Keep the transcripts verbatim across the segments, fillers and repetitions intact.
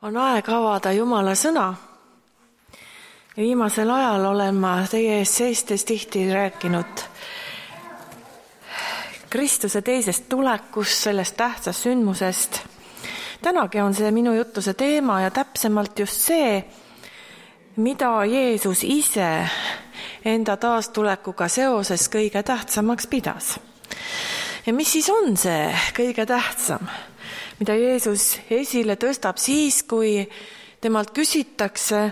On aeg avada Jumala sõna. Ja viimasel ajal olen ma teie ees seistes tihti rääkinud Kristuse teisest tulekust, sellest tähtsast sündmusest. Tänagi on see minu jutuse teema ja täpsemalt just see, mida Jeesus ise enda taastulekuga seoses kõige tähtsamaks pidas. Ja mis siis on see kõige tähtsam, mida Jeesus esile tõstab siis, kui temalt küsitakse,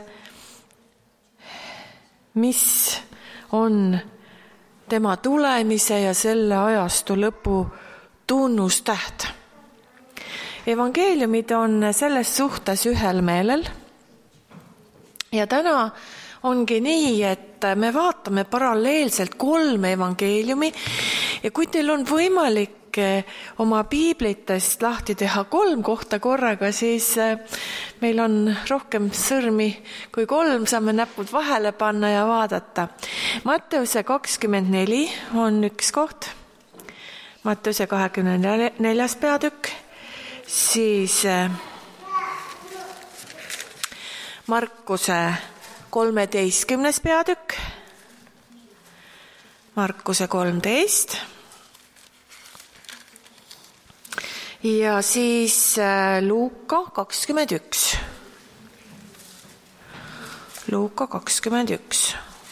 mis on tema tulemise ja selle ajastu lõpu tunnustäht. Evangeeliumid on selles suhtes ühel meelel ja täna ongi nii, et me vaatame paralleelselt kolme evangeeliumi ja kui teil on võimalik oma piiblitest lahti teha kolm kohta korraga, siis meil on rohkem sõrmi kui kolm, saame näpud vahele panna ja vaadata. Matteuse kakskümmend neli on üks koht, Matteuse kahekümne neljas peatükk, siis Markuse kolmeteistkümnes peatükk, Markuse kolmteist ja siis Luuka kakskümmend üks. Luuka kakskümmend üks.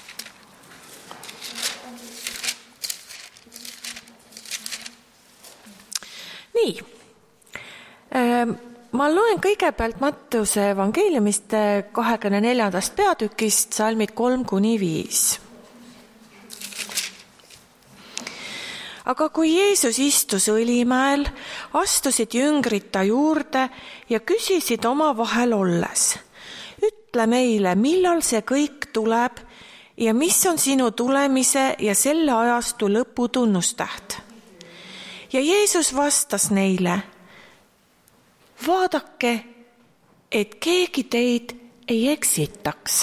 Nii. Ma loen kõigepealt Matteuse evangeeliumist kahekümne neljandast peatükist salmid kolm kuni viis. Aga kui Jeesus istus õlimäel, astusid jüngrid ta juurde ja küsisid oma vahel olles, ütle meile, millal see kõik tuleb ja mis on sinu tulemise ja selle ajastu lõpu tunnustäht. Ja Jeesus vastas neile, vaadake, et keegi teid ei eksitaks.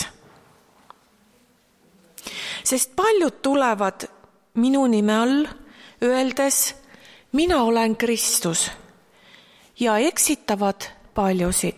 Sest paljud tulevad minu nime all, öeldes, mina olen Kristus ja eksitavad paljusid.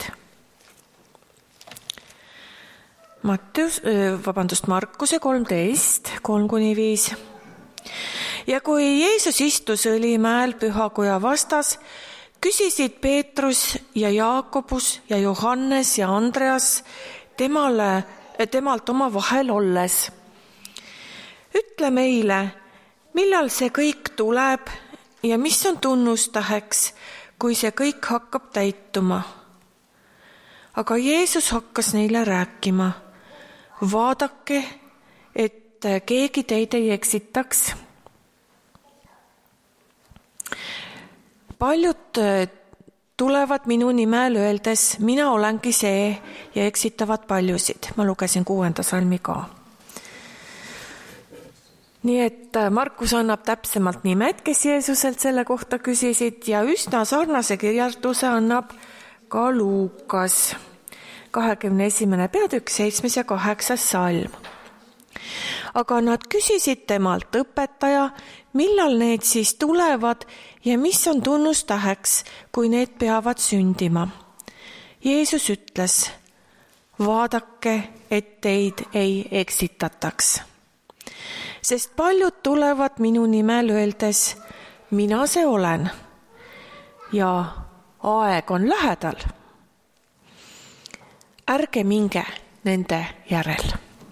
Matteus, vabandust, Markuse kolmteist, kolm kuni viis. Ja kui Jeesus istus õlimäel pühakoja vastas, küsisid Peetrus ja Jaakobus ja Johannes ja Andreas temale, temalt oma vahel olles. Ütle meile, millal see kõik tuleb ja mis on tunnustäheks, kui see kõik hakkab täituma. Aga Jeesus hakkas neile rääkima, vaadake, et keegi teid ei eksitaks. Paljud tulevad minu nimel öeldes, mina olengi see ja eksitavad paljusid. Ma lugesin kuuenda salmi ka. Nii et Markus annab täpsemalt nimed, kes Jeesuselt selle kohta küsisid ja üsna sarnase kirjastuse annab ka Luukas, kahekümne esimene peatükk, seitsmes ja kaheksas salm. Aga nad küsisid temalt, õpetaja, millal need siis tulevad ja mis on tunnustäheks, kui need peavad sündima. Jeesus ütles, vaadake, et teid ei eksitataks. Sest paljud tulevad minu nimel öeldes, mina see olen ja aeg on lähedal. Ärge minge nende järel.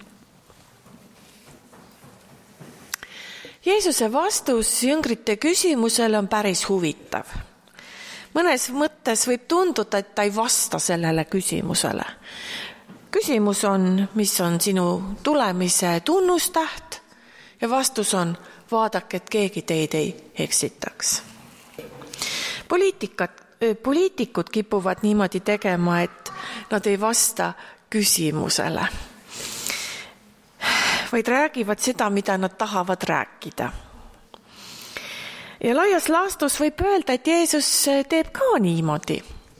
Jeesuse vastus jüngrite küsimusele on päris huvitav. Mõnes mõttes võib tunduda, et ta ei vasta sellele küsimusele. Küsimus on, mis on sinu tulemise tunnustäht? Ja vastus on, vaadake, et keegi teid ei eksitaks. Poliitikat, poliitikud kipuvad niimoodi tegema, et nad ei vasta küsimusele, vaid räägivad seda, mida nad tahavad rääkida. Ja laias laastus võib öelda, et Jeesus teeb ka niimoodi.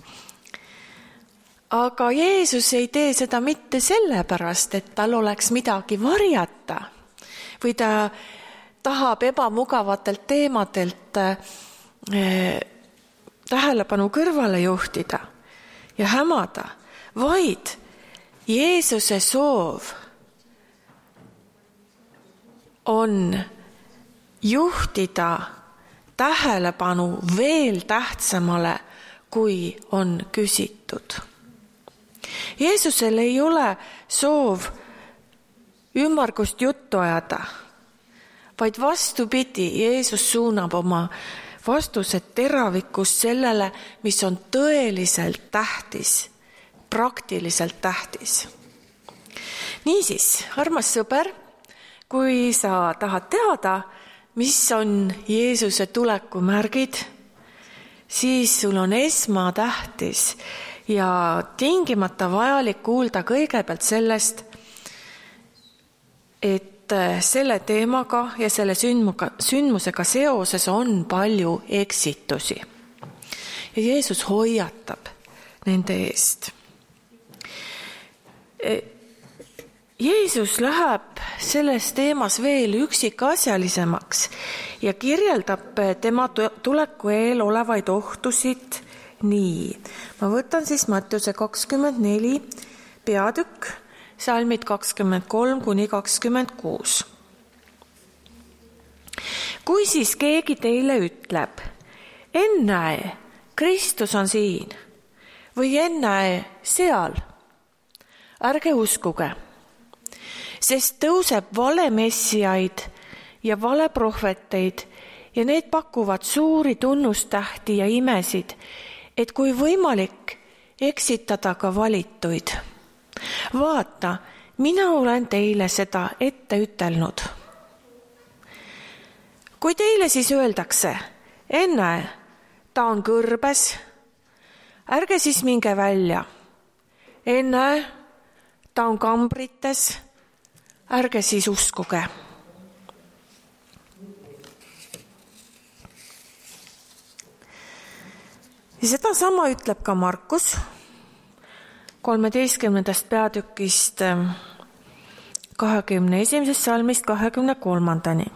Aga Jeesus ei tee seda mitte sellepärast, et tal oleks midagi varjata, või ta tahab ebamugavatelt teemadelt tähelepanu kõrvale juhtida. ja hämada, vaid Jeesuse soov on juhtida tähelepanu veel tähtsamale, kui on küsitud. Jeesusel ei ole soov ümmargust juttu ajada, vaid vastupidi, Jeesus suunab oma vastused teravikust sellele, mis on tõeliselt tähtis, praktiliselt tähtis. Niisiis, armas sõber, kui sa tahad teada, mis on Jeesuse tuleku märgid, siis sul on esmatähtis ja tingimata vajalik kuulda kõigepealt sellest, et selle teemaga ja selle sündmuga, sündmusega seoses on palju eksitusi. Ja Jeesus hoiatab nende eest. Jeesus läheb selles teemas veel üksikasjalisemaks ja kirjeldab tema tuleku eel olevaid ohtusid nii. Ma võtan siis Mattiuse kakskümmend neli peatükk, salmid kakskümmend kolm kuni kakskümmend kuus. Kui siis keegi teile ütleb, ennäe, Kristus on siin või ennäe seal, ärge uskuge, sest tõuseb valemessiaid ja valeprohveteid ja need pakuvad suuri tunnustähti ja imesid, et kui võimalik eksitada ka valituid. Vaata, mina olen teile seda ette ütelnud. Kui teile siis öeldakse, ennäe, ta on kõrbes, ärge siis minge välja. Ennäe, ta on kambrites, ärge siis uskuge. Ja seda sama ütleb ka Markus kolmeteistkümnendast peatükist kahekümne esimesest salmist kahekümne kolmandani.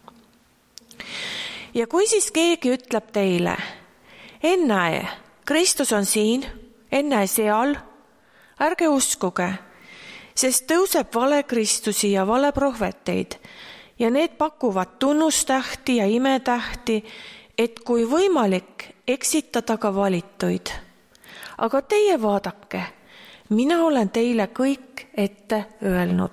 Ja kui siis keegi ütleb teile, ennäe, Kristus on siin, ennäe seal, ärge uskuge, sest tõuseb vale Kristusi ja vale prohveteid ja need pakuvad tunnustähti ja imetähti, et kui võimalik eksitada ka valituid. Aga teie vaadake, mina olen teile kõik ette öelnud.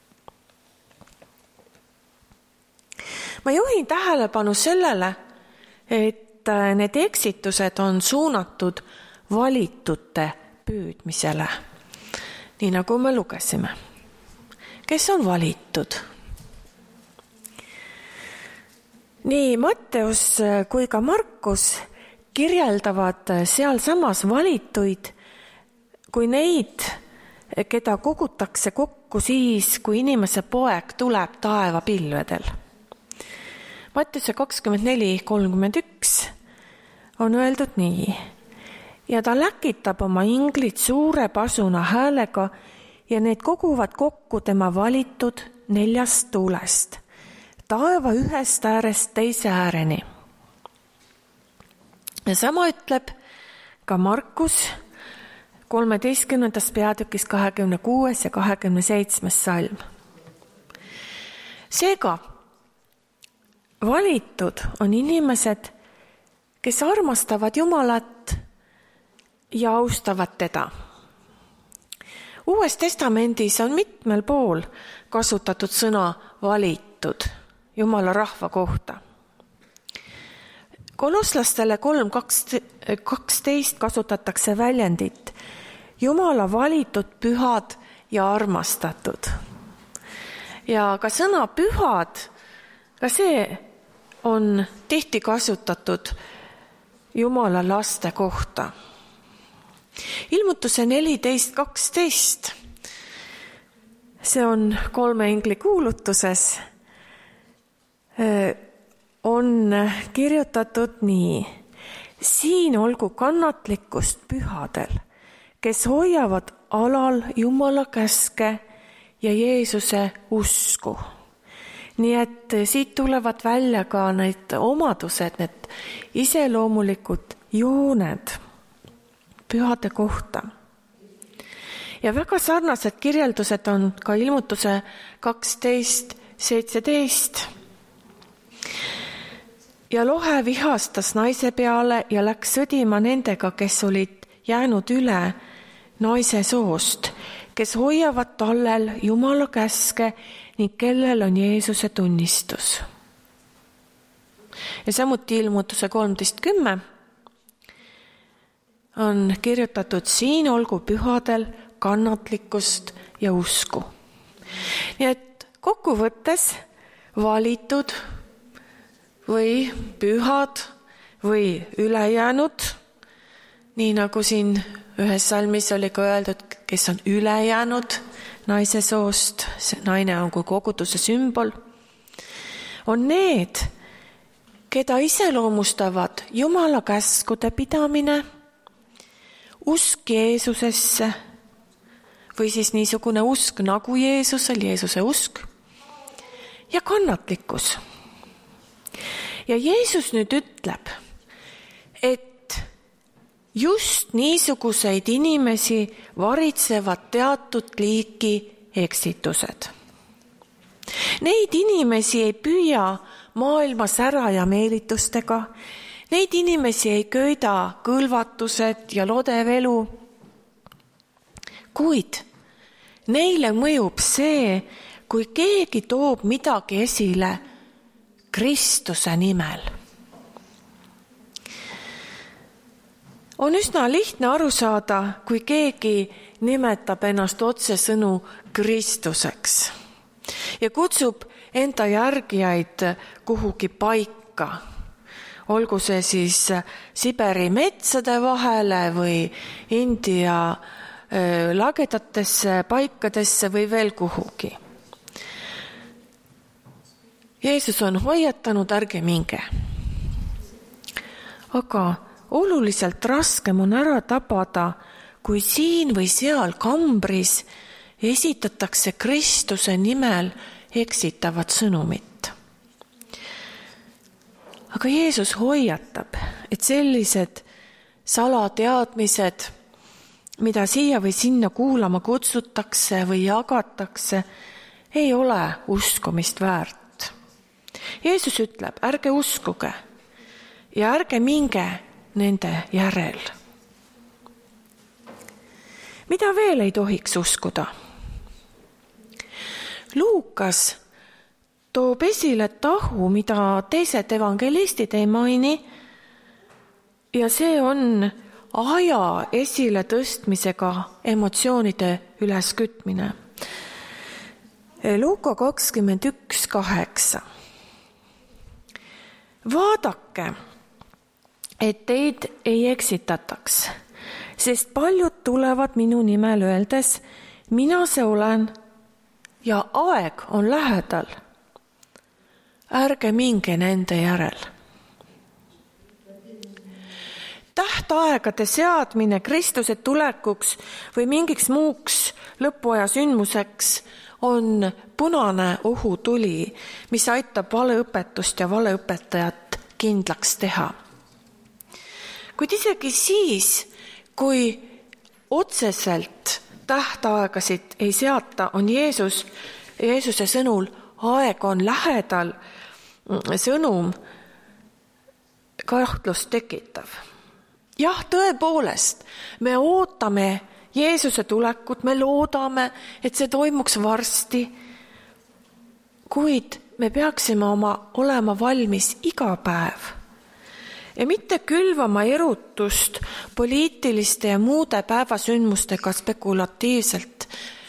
Ma juhin tähelepanu sellele, et need eksitused on suunatud valitute püüdmisele. Nii nagu me lugesime. Kes on valitud? Nii Matteus kui ka Markus kirjeldavad sealsamas valituid kui neid, keda kogutakse kokku siis, kui inimese poeg tuleb taeva pilvedel. Mattiuse kakskümmend neli kolmkümmend üks on öeldud nii. Ja ta läkitab oma inglid suure pasuna häälega ja need koguvad kokku tema valitud neljast tuulest, taeva ühest äärest teise ääreni. Ja sama ütleb ka Markus kolmeteistkümnendast peatükis kahekümne kuues ja kahekümne seitsmes salm. Seega, valitud on inimesed, kes armastavad Jumalat ja austavad teda. Uues testamendis on mitmel pool kasutatud sõna valitud Jumala rahva kohta. Kolosslastele kolm kaksteist kasutatakse väljendit Jumala valitud pühad ja armastatud. Ja ka sõna pühad, ka see on tihti kasutatud Jumala laste kohta. Ilmutuse neliteist kaksteist, see on kolme ingli kuulutuses, on kirjutatud nii. Siin olgu kannatlikkust pühadel, kes hoiavad alal Jumala käske ja Jeesuse usku. Nii et siit tulevad välja ka need omadused, need iseloomulikud jooned pühade kohta. Ja väga sarnased kirjeldused on ka ilmutuse kaksteist seitseteist. Ja lohe vihastas naise peale ja läks sõdima nendega, kes olid jäänud üle naise soost, kes hoiavad tallel Jumala käske ning kellel on Jeesuse tunnistus. Ja samuti ilmutuse kolmteist kümme on kirjutatud: siin olgu pühadel kannatlikkust ja usku. Nii et kokkuvõttes valitud või pühad või ülejäänud, nii nagu siin ühes salmis oli ka öeldud, kes on ülejäänud naise soost, see naine on kui koguduse sümbol, on need, keda iseloomustavad Jumala käskude pidamine, usk Jeesusesse või siis niisugune usk nagu Jeesusel, Jeesuse usk ja kannatlikkus. Ja Jeesus nüüd ütleb, et just niisuguseid inimesi varitsevad teatud liiki eksitused. Neid inimesi ei püüa maailma sära ja meelitustega, neid inimesi ei köida kõlvatused ja lodev elu, kuid neile mõjub see, kui keegi toob midagi esile Kristuse nimel. On üsna lihtne aru saada, kui keegi nimetab ennast otsesõnu Kristuseks ja kutsub enda järgijaid kuhugi paika. Olgu see siis Siberi metsade vahele või India lagedatesse paikadesse või veel kuhugi. Jeesus on hoiatanud, ärge minge. Aga oluliselt raskem on ära tabada, kui siin või seal kambris esitatakse Kristuse nimel eksitavat sõnumit. Aga Jeesus hoiatab, et sellised salateadmised, mida siia või sinna kuulama kutsutakse või jagatakse, ei ole uskumist väärt. Jeesus ütleb, ärge uskuge ja ärge minge nende järel. Mida veel ei tohiks uskuda? Luukas toob esile tahu, mida teised evangelistid ei maini, ja see on aja esile tõstmisega emotsioonide üleskütmine. Luuka kakskümmend üks kaheksa. Vaadake, et teid ei eksitataks, sest paljud tulevad minu nimel öeldes, mina see olen ja aeg on lähedal. Ärge minge nende järel. Tähtaegade seadmine Kristuse tulekuks või mingiks muuks lõpuaja sündmuseks on punane ohutuli, mis aitab valeõpetust ja valeõpetajat kindlaks teha. Kuid isegi siis, kui otseselt tähtaegasid ei seata, on Jeesus, Jeesuse sõnul aeg on lähedal sõnum kahtlust tekitav. Jah, tõepoolest, me ootame Jeesuse tulekut, me loodame, et see toimuks varsti, kuid me peaksime oma olema valmis iga päev ja mitte külvama erutust poliitiliste ja muude päevasündmustega spekulatiivselt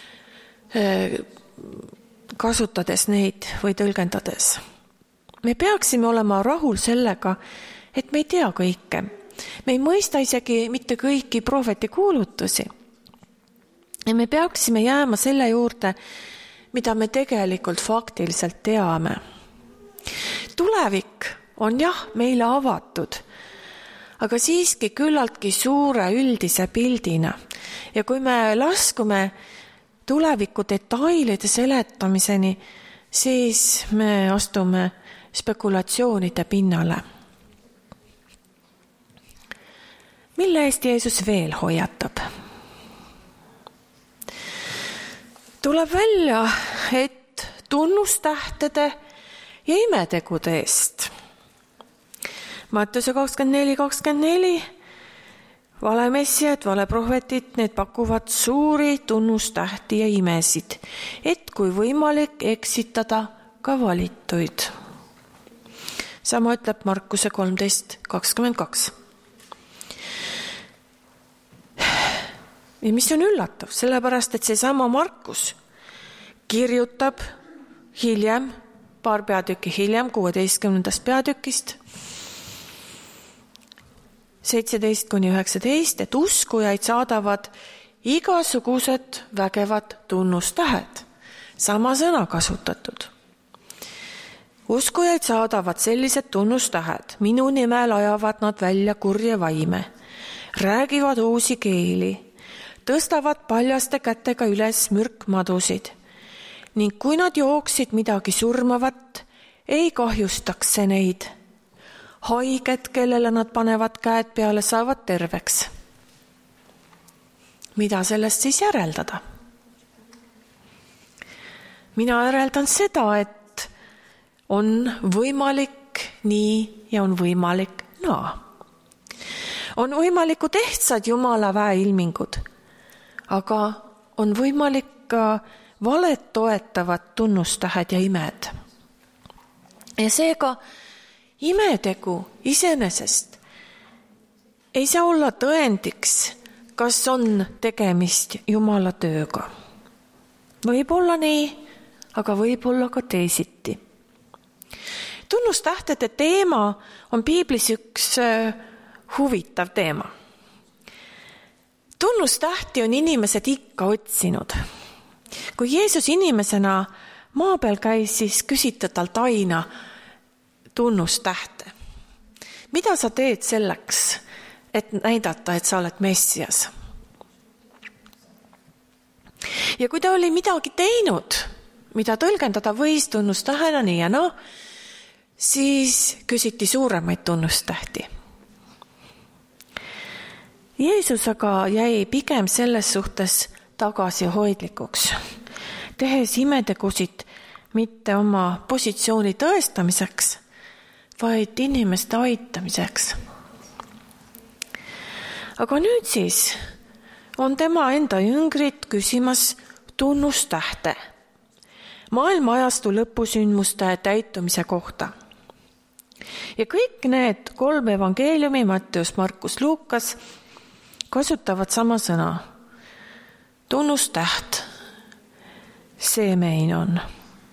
kasutades neid või tõlgendades. Me peaksime olema rahul sellega, et me ei tea kõike. Me ei mõista isegi mitte kõiki prohveti kuulutusi. Ja me peaksime jääma selle juurde, mida me tegelikult faktiliselt teame. Tulevik on jah meile avatud, aga siiski küllaltki suure üldise pildina. Ja kui me laskume tuleviku detailide seletamiseni, siis me astume spekulatsioonide pinnale. mille eest Jeesus veel hoiatab? Tuleb välja, et tunnustähtede ja imetegude eest. Matteuse kakskümmend neli kakskümmend neli valemessijad, valeprohvetid, need pakuvad suuri tunnustähti ja imesid, et kui võimalik eksitada ka valituid. Sama ütleb Markuse kolmteist kakskümmend kaks. Ja mis on üllatav, sellepärast, et see sama Markus kirjutab hiljem, paar peatükki hiljem, kuueteistkümnendast peatükist, seitseteist kuni üheksateist, et uskujaid saadavad igasugused vägevad tunnustähed. Sama sõna kasutatud. Uskujaid saadavad sellised tunnustähed. Minu nimel ajavad nad välja kurje vaime. Räägivad uusi keeli. Tõstavad paljaste kätega üles mürkmadusid. Ning kui nad jooksid midagi surmavat, ei kahjustaks see neid. Haiged, kellele nad panevad käed peale, saavad terveks. Mida sellest siis järeldada? Mina järeldan seda, et on võimalik nii ja on võimalik naa. On võimalikud ehtsad Jumala väeilmingud, aga on võimalik ka valet toetavad tunnustähed ja imed. Ja seega imetegu iseenesest ei saa olla tõendiks, kas on tegemist Jumala tööga. Võib olla nii, aga võib olla ka teisiti. Tunnustähtede teema on piiblis üks huvitav teema. Tunnustähti on inimesed ikka otsinud. Kui Jeesus inimesena maa peal käis, siis küsiti talt aina tunnustähte. Mida sa teed selleks, et näidata, et sa oled Messias? Ja kui ta oli midagi teinud, mida tõlgendada võis tunnustähena nii ja no, siis küsiti suuremaid tunnustähti. Jeesus aga jäi pigem selles suhtes tagasihoidlikuks, tehes imetegusid mitte oma positsiooni tõestamiseks, vaid inimeste aitamiseks. Aga nüüd siis on tema enda jüngrid küsimas tunnustähte maailma ajastu lõpusündmuste täitumise kohta. Ja kõik need kolm evangeeliumi, Matteus, Markus, Luukas, kasutavad sama sõna. Tunnustäht, seemein on.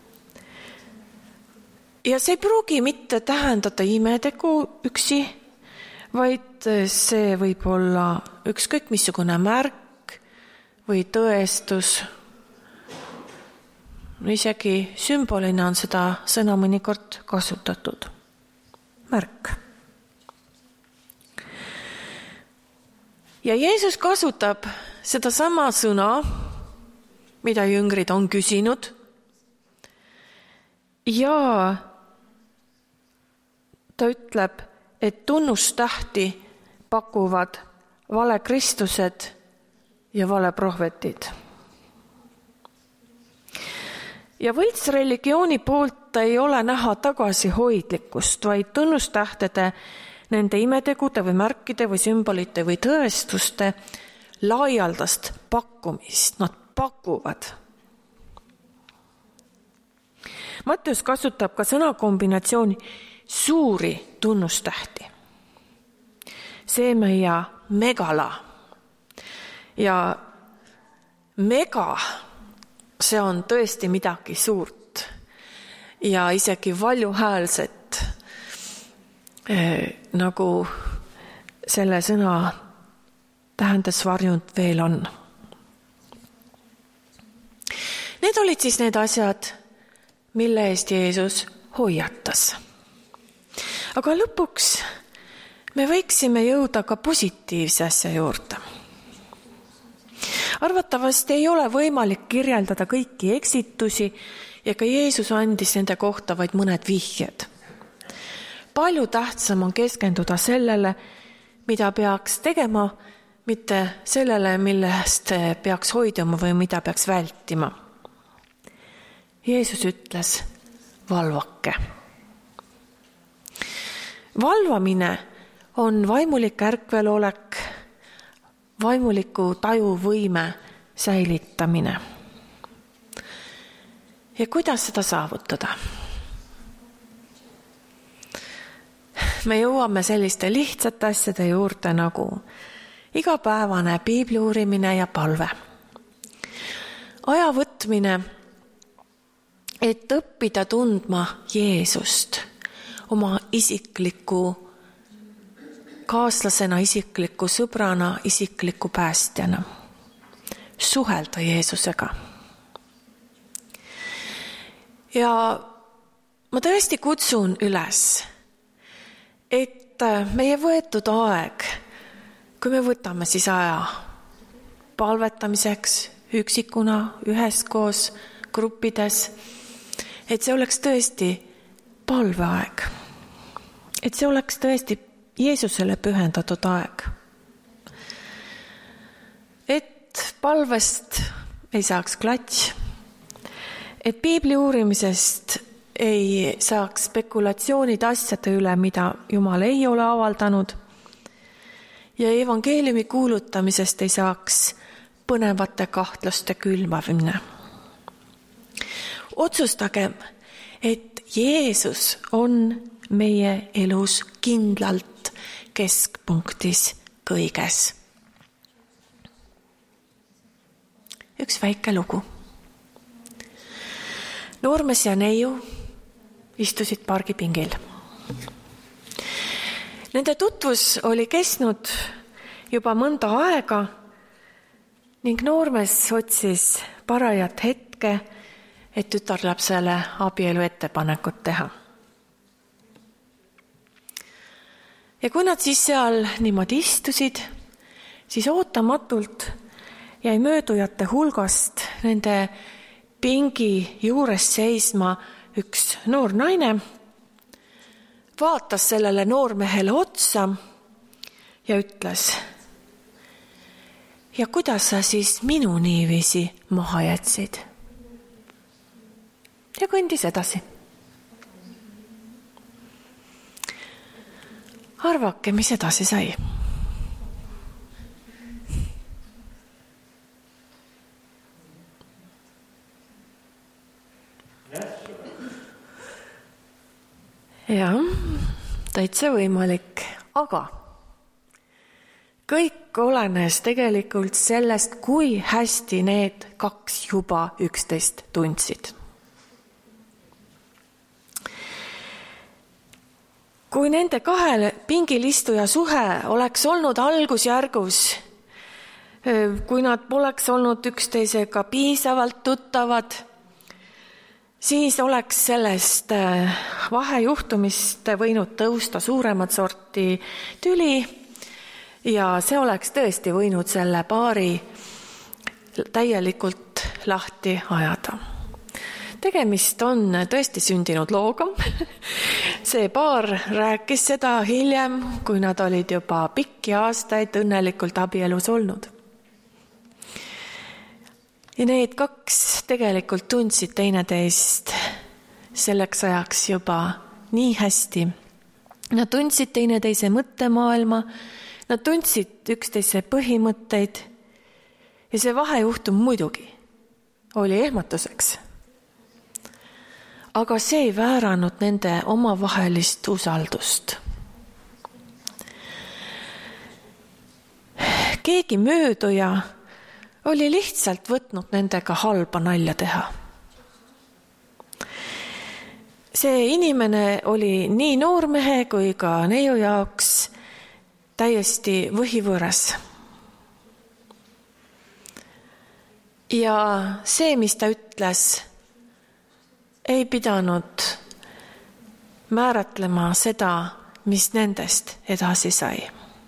Ja see ei pruugi mitte tähendada imetegu üksi, vaid see võib olla ükskõik missugune märk või tõestus. Isegi sümbolina on seda sõna mõnikord kasutatud. Märk. Ja Jeesus kasutab seda sama sõna, mida jüngrid on küsinud, ja ta ütleb, et tunnustähti pakuvad valekristused ja valeprohvetid. Ja võlts religiooni poolt ei ole näha tagasihoidlikkust, vaid tunnustähtede, nende imetegude või märkide või sümbolite või tõestuste laialdast pakkumist. Nad pakuvad. Matteus kasutab ka sõnakombinatsiooni suuri tunnustähti. Seeme ja megala. Ja mega, see on tõesti midagi suurt ja isegi valjuhäälset, eh, nagu selle sõna tähendas varjund veel on. Need olid siis need asjad, mille eest Jeesus hoiatas. Aga lõpuks me võiksime jõuda ka positiivse asja juurde. Arvatavasti ei ole võimalik kirjeldada kõiki eksitusi ja ka Jeesus andis nende kohta vaid mõned vihjed. Palju tähtsam on keskenduda sellele, mida peaks tegema, mitte sellele, millest peaks hoiduma või mida peaks vältima. Jeesus ütles, valvake. Valvamine on vaimulik ärkvelolek, vaimuliku tajuvõime säilitamine. Ja kuidas seda saavutada? Me jõuame selliste lihtsate asjade juurde nagu igapäevane piibli uurimine ja palve. Aja võtmine, et õppida tundma Jeesust oma isikliku kaaslasena, isikliku sõbrana, isikliku päästjana. Suhelda Jeesusega. Ja ma tõesti kutsun üles, et meie võetud aeg, kui me võtame siis aja palvetamiseks üksikuna, üheskoos, gruppides, et see oleks tõesti palveaeg. Et see oleks tõesti Jeesusele pühendatud aeg. Et palvest ei saaks klats, et piibli uurimisest ei saaks spekulatsioonid asjade üle, mida Jumal ei ole avaldanud, ja evangeeliumi kuulutamisest ei saaks põnevate kahtluste külvamine. Otsustagem, et Jeesus on meie elus kindlalt keskpunktis kõiges. Üks väike lugu. Noormes ja neiu istusid pargipingil. Nende tutvus oli kestnud juba mõnda aega ning noormes otsis parajat hetke, et tütarlapsele abielu ettepanekut teha. Ja kui nad siis seal niimoodi istusid, siis ootamatult jäi möödujate hulgast nende pingi juures seisma üks noor naine, vaatas sellele noormehele otsa ja ütles, ja kuidas sa siis minu niiviisi maha jätsid? Ja kõndis edasi. Arvake, mis edasi sai? Jah, täitsa võimalik, aga kõik olenes tegelikult sellest, kui hästi need kaks juba üksteist tundsid. Kui nende kahe pingil istuja suhe oleks olnud algusjärgus, kui nad poleks olnud üksteisega piisavalt tuttavad, siis oleks sellest vahejuhtumist võinud tõusta suuremat sorti tüli ja see oleks tõesti võinud selle paari täielikult lahti ajada. Tegemist on tõesti sündinud looga. See paar rääkis seda hiljem, kui nad olid juba pikki aastaid õnnelikult abielus olnud. Ja need kaks tegelikult tundsid teineteist selleks ajaks juba nii hästi. Nad tundsid teineteise mõttemaailma, nad tundsid üksteise põhimõtteid ja see vahejuhtum muidugi oli ehmatuseks. Aga see ei vääranud nende omavahelist usaldust. Keegi mööduja oli lihtsalt võtnud nendega halba nalja teha. See inimene oli nii noormehe kui ka neiu jaoks täiesti võhivõõras. Ja see, mis ta ütles, ei pidanud määratlema seda, mis nendest edasi sai.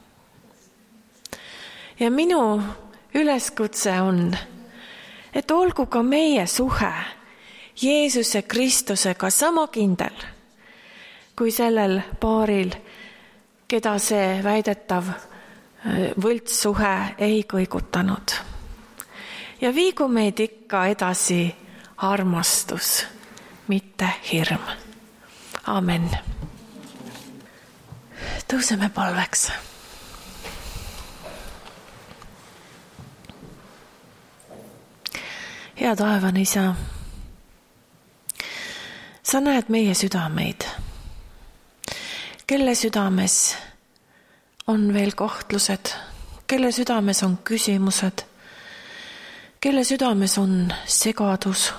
Ja minu üleskutse on, et olgu ka meie suhe Jeesuse Kristusega sama kindel kui sellel paaril, keda see väidetav võltssuhe ei kõigutanud. Ja viigu meid ikka edasi armastus, mitte hirm. Amen. Tõuseme palveks. Hea taevane Isa, sa näed meie südameid, kelle südames on veel kohtlused, kelle südames on küsimused, kelle südames on segadus.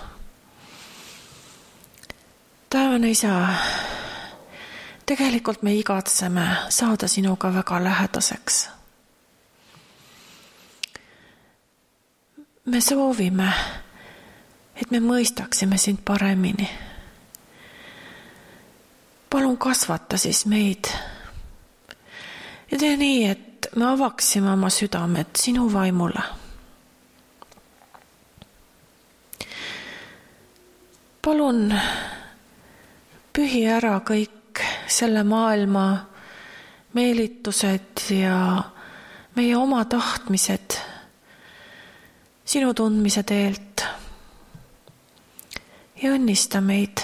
Taevane Isa, tegelikult me igatseme saada sinuga väga lähedaseks. Me soovime, et me mõistaksime sind paremini. Palun kasvata siis meid ja tee nii, et me avaksime oma südamed sinu vaimule. Palun pühi ära kõik selle maailma meelitused ja meie oma tahtmised sinu tundmise teelt ja õnnista meid,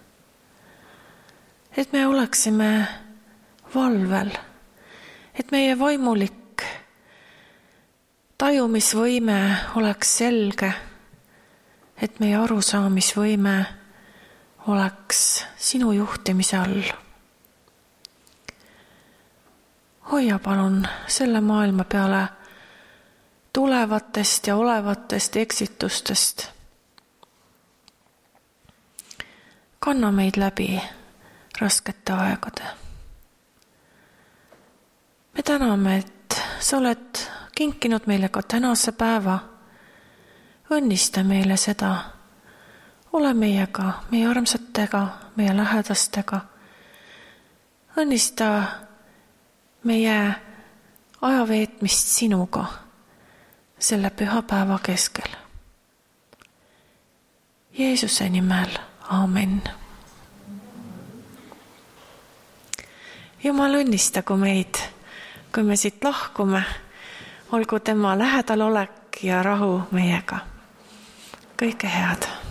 et me oleksime valvel, et meie vaimulik tajumisvõime oleks selge, et meie arusaamisvõime oleks sinu juhtimise all. Hoia palun selle maailma peale tulevatest ja olevatest eksitustest. Kanna meid läbi raskete aegade. Me täname, et sa oled kinkinud meile ka tänase päeva. Õnnista meile seda. Ole meiega, meie armsatega, meie lähedastega. Õnnista meie ajaveetmist sinuga selle pühapäeva keskel. Jeesuse nimel, aamen. Jumal õnnistagu meid, kui me siit lahkume, olgu tema lähedal olek ja rahu meiega. Kõike head.